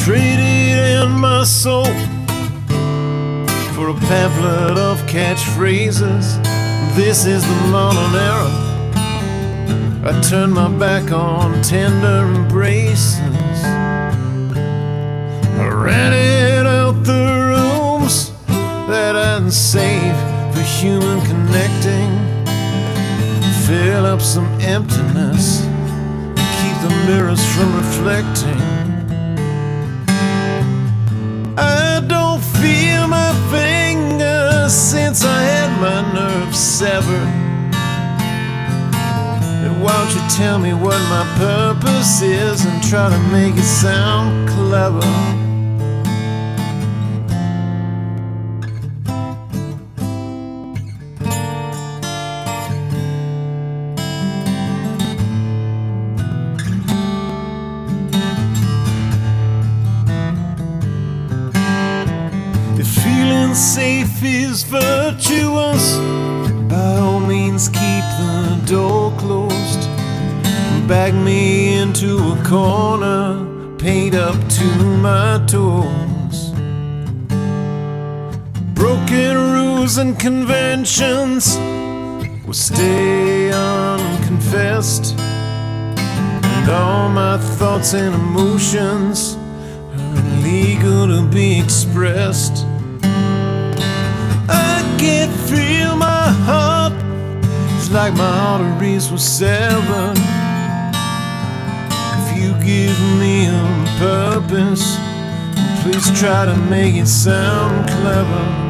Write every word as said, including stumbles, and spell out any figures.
traded in my soul for a pamphlet of catchphrases. This is the modern era. I turn my back on tender embraces. I rented out the rooms that I'd save for human connecting. Fill up some emptiness, keep the mirrors from reflecting. I don't feel my fingers since I had my nerves severed. And won't you tell me what my purpose is and try to make it sound clever? Feeling safe is virtuous. By all means keep the door closed. Back me into a corner, paint up to my toes. Broken rules and conventions will stay unconfessed, and all my thoughts and emotions are illegal to be expressed. I can't feel my heart, it's like my arteries were severed. If you give me a purpose, please try to make it sound clever.